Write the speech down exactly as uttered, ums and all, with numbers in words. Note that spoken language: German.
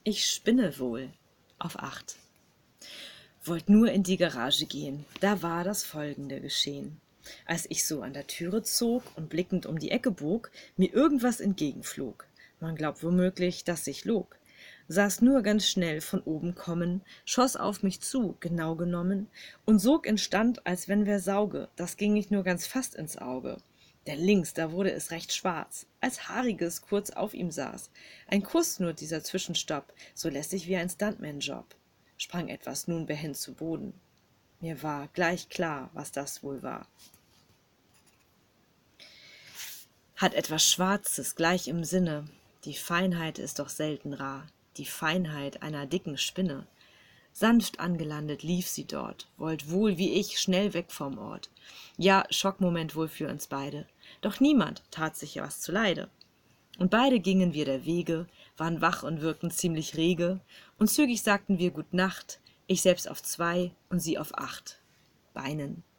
Ich spinne wohl. Auf acht. Wollt nur in die Garage gehen, da war das Folgende geschehen. Als ich so an der Türe zog und blickend um die Ecke bog, mir irgendwas entgegenflog. Man glaubt womöglich, dass ich log. Saß nur ganz schnell von oben kommen, schoss auf mich zu, genau genommen, und sog instand, als wenn wer sauge, das ging nicht nur ganz fast ins Auge. Denn links, da wurde es recht schwarz, als Haariges kurz auf ihm saß. Ein Kuss nur dieser Zwischenstopp, so lässig wie ein Stuntman-Job. Sprang etwas nun behend zu Boden. Mir war gleich klar, was das wohl war. Hat etwas Schwarzes gleich im Sinne, die Feinheit ist doch selten rar, die Feinheit einer dicken Spinne. Sanft angelandet lief sie dort, wollt wohl wie ich schnell weg vom Ort. Ja, Schockmoment wohl für uns beide, doch niemand tat sich was zuleide. Und beide gingen wir der Wege, waren wach und wirkten ziemlich rege, und zügig sagten wir Gut Nacht, ich selbst auf zwei und sie auf acht Beinen.